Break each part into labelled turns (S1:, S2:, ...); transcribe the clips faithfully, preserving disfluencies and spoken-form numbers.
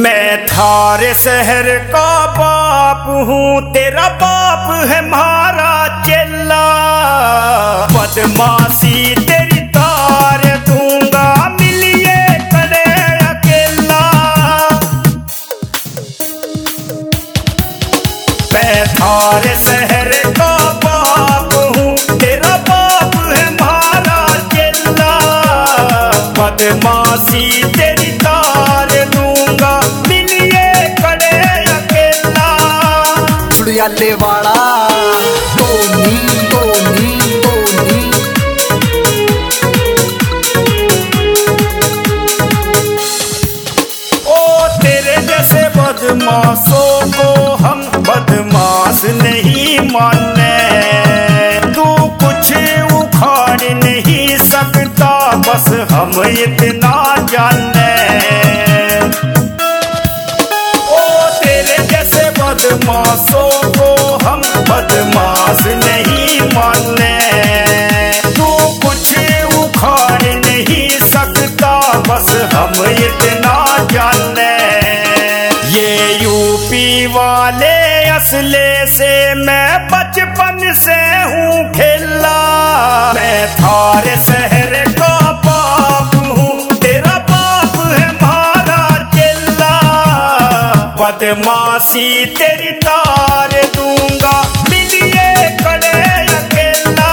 S1: मैं थारे शहर का बाप हूँ, तेरा बाप है मारा चेला। बदमाशी तेरी तार दूंगा, मिलिए करे अकेला। मैं थारे शहर का बाप हूँ, तेरा बाप है मारा चेला। बदमाशी तेरी तार दूंगा,
S2: ले वाला टोनी टोनी टोनी।
S1: ओ तेरे जैसे बदमाशों को हम बदमाश नहीं माने। तू कुछ उखाड़ नहीं सकता, बस हम इतना जाने। ओ तेरे जैसे बदमाशों को हम बदमाश नहीं माने। तू कुछ उखाड़ नहीं सकता, बस हम इतना जाने। ये यूपी वाले असले से मैं बचपन से हूँ खेला। मैं थारे शहर का बाप हूँ, तेरा बाप है मारा चेला। बदमाशी तेरी तार दूंगा, मिलिए करे अकेला।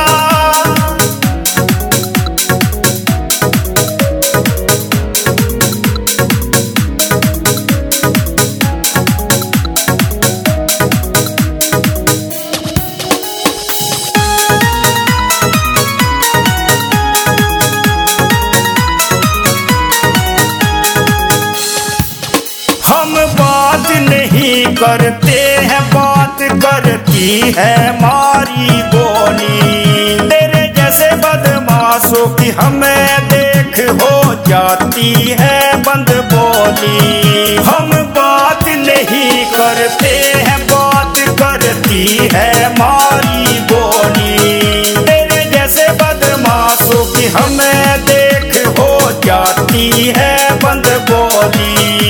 S1: हम बात नहीं करते हैं, बात करती है मारी गोली। तेरे जैसे बदमाशों की हमें देख हो जाती है बंद बोली। हम बात नहीं करते हैं, बात करती है मारी गोली। तेरे जैसे बदमाशों की हमें देख हो जाती है बंद बोली।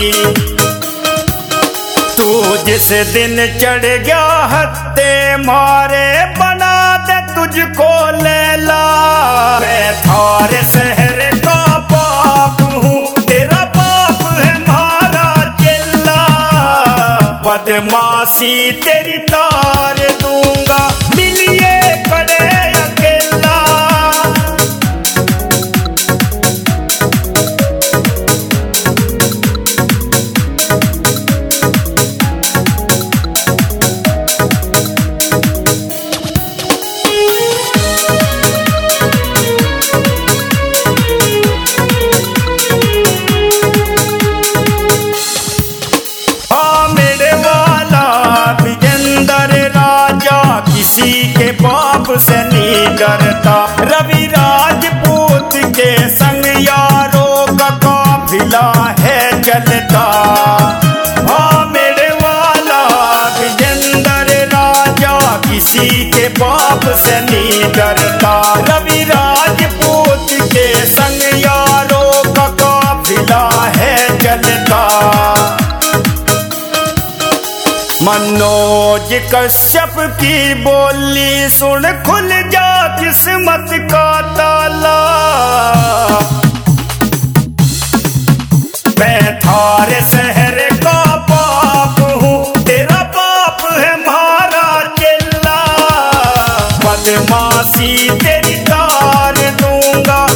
S1: तू जिस दिन चढ़ गया हत्ते मारे, बना दे तुझको लैला। मैं थारे शहर का बाप हूँ, तेरा बाप है मारा चेला। बदमाशी तेरी तार दूंगा, मिलिए करे अकेला। किसी के बाप से नहीं डरता, रवि राजपूत के संग यारों का काफिला है चलता। हाँ मेरे वाला विजेंद्र राजा किसी के बाप से नहीं डरता, रवि राजपूत के संग यारों का काफिला है चलता। मनोज कश्यप की बोली सुन, खुल जा किस्मत का ताला। मैं थारे शहर का बाप हूँ, तेरा बाप है मारा चेला। बदमाशी तेरी तार दूंगा,